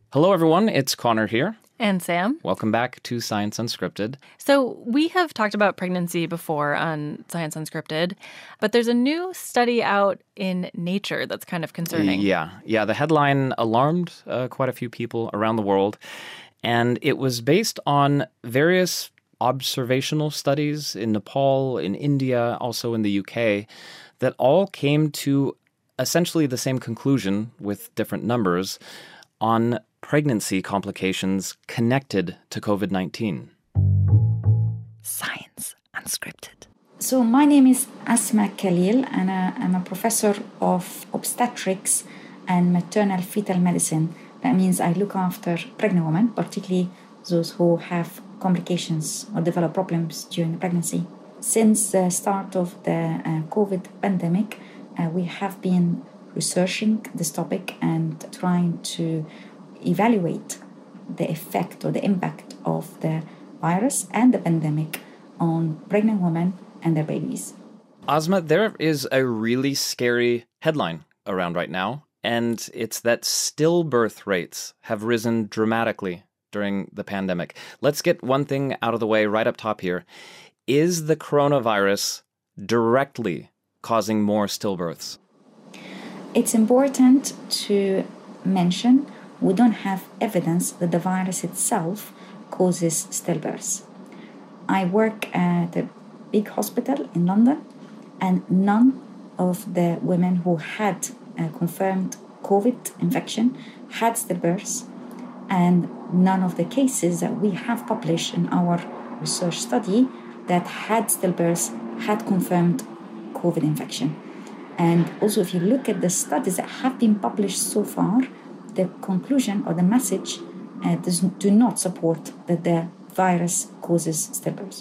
Hello, everyone. It's Connor here. And Sam. Welcome back to Science Unscripted. So we have talked about pregnancy before on Science Unscripted, but there's a new study out in Nature that's kind of concerning. Yeah. The headline alarmed quite a few people around the world, and it was based on various observational studies in Nepal, in India, also in the UK, that all came to essentially the same conclusion with different numbers on pregnancy complications connected to COVID-19. Science Unscripted. So my name is Asma Khalil, and I'm a professor of obstetrics and maternal fetal medicine. That means I look after pregnant women, particularly those who have complications or develop problems during the pregnancy. Since the start of the COVID pandemic, we have been researching this topic and trying to evaluate the effect or the impact of the virus and the pandemic on pregnant women and their babies. Asma, there is a really scary headline around right now, and it's that stillbirth rates have risen dramatically during the pandemic. Let's get one thing out of the way right up top here. Is the coronavirus directly causing more stillbirths? It's important to mention we don't have evidence that the virus itself causes stillbirths. I work at a big hospital in London, and none of the women who had a confirmed COVID infection had stillbirths, and none of the cases that we have published in our research study that had stillbirths had confirmed COVID infection. And also, if you look at the studies that have been published so far, the conclusion or the message do not support that the virus causes stillbirths.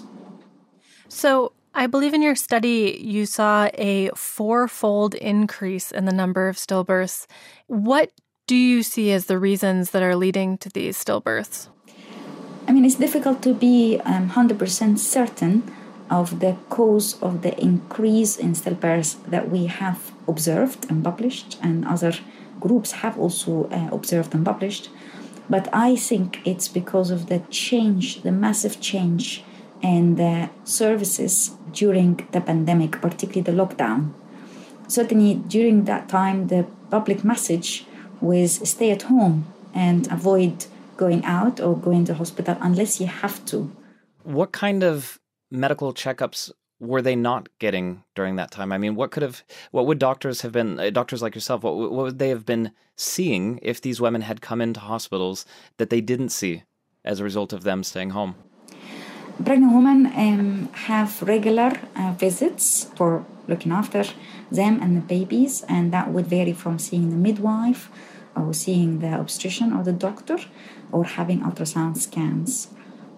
So I believe in your study you saw a 4-fold increase in the number of stillbirths. What do you see as the reasons that are leading to these stillbirths? I mean, it's difficult to be 100% certain of the cause of the increase in stillbirths that we have observed and published, and other groups have also observed and published. But I think it's because of the massive change in the services during the pandemic, particularly the lockdown. Certainly during that time, the public message was stay at home and avoid going out or going to hospital unless you have to. What kind of medical checkups were they not getting during that time? I mean, what would doctors have been, doctors like yourself, what would they have been seeing if these women had come into hospitals that they didn't see as a result of them staying home? Pregnant women have regular visits for looking after them and the babies, and that would vary from seeing the midwife or seeing the obstetrician or the doctor or having ultrasound scans.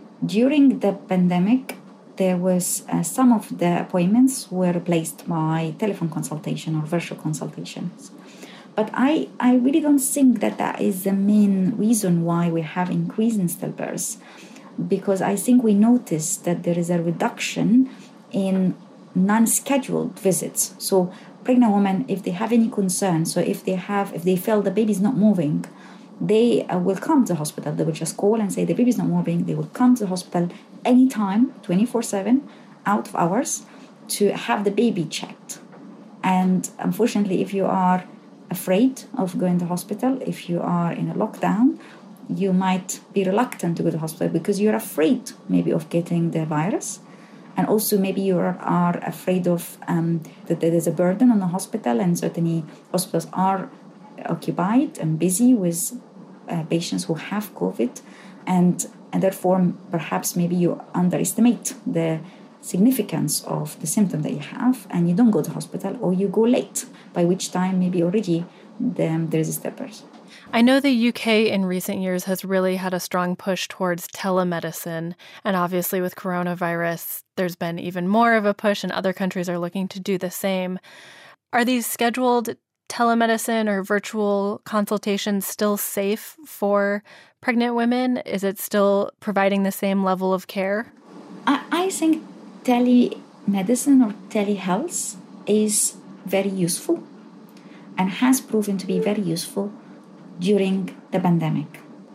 During the pandemic, there was some of the appointments were replaced by telephone consultation or virtual consultations. But I really don't think that is the main reason why we have increase in stillbirths, because I think we noticed that there is a reduction in non-scheduled visits. So pregnant women, if they have any concerns, so if they feel the baby's not moving, they will come to the hospital. They will just call and say the baby's not moving. They will come to the hospital anytime, 24/7, out of hours, to have the baby checked. And unfortunately, if you are afraid of going to the hospital, if you are in a lockdown, you might be reluctant to go to the hospital because you're afraid maybe of getting the virus. And also maybe you are afraid of that there is a burden on the hospital, and certainly hospitals are occupied and busy with patients who have COVID, and therefore perhaps maybe you underestimate the significance of the symptom that you have, and you don't go to hospital, or you go late, by which time maybe already there is a stillbirth. I know the UK in recent years has really had a strong push towards telemedicine, and obviously with coronavirus, there's been even more of a push, and other countries are looking to do the same. Are these scheduled telemedicine or virtual consultations still safe for pregnant women? Is it still providing the same level of care? I think telemedicine or telehealth is very useful and has proven to be very useful during the pandemic.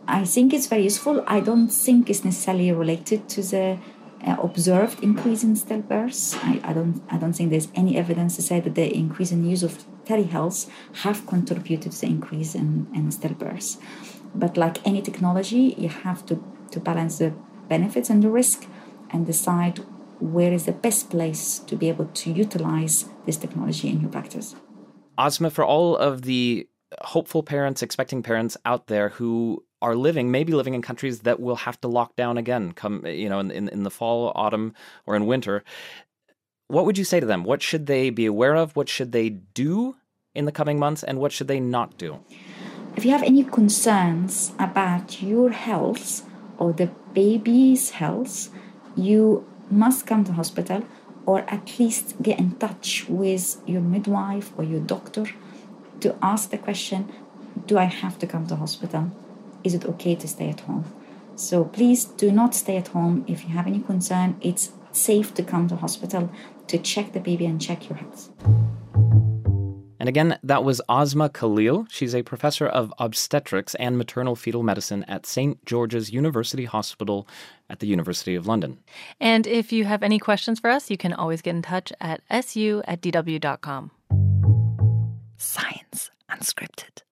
I think it's very useful. I don't think it's necessarily related to the observed increase in stillbirths. I don't think there's any evidence to say that the increase in use of telehealth have contributed to the increase in stillbirths. But like any technology, you have to balance the benefits and the risk and decide where is the best place to be able to utilize this technology in your practice. Asma, for all of the hopeful parents, expecting parents out there who are maybe living in countries that will have to lock down again in the fall, autumn, or in winter, what would you say to them? What should they be aware of? What should they do in the coming months? And what should they not do? If you have any concerns about your health or the baby's health, you must come to hospital or at least get in touch with your midwife or your doctor to ask the question, do I have to come to hospital? Is it okay to stay at home? So please do not stay at home. If you have any concern, it's safe to come to hospital to check the baby and check your health. And again, that was Asma Khalil. She's a professor of obstetrics and maternal fetal medicine at St. George's University Hospital at the University of London. And if you have any questions for us, you can always get in touch at su@dw.com. Science Unscripted.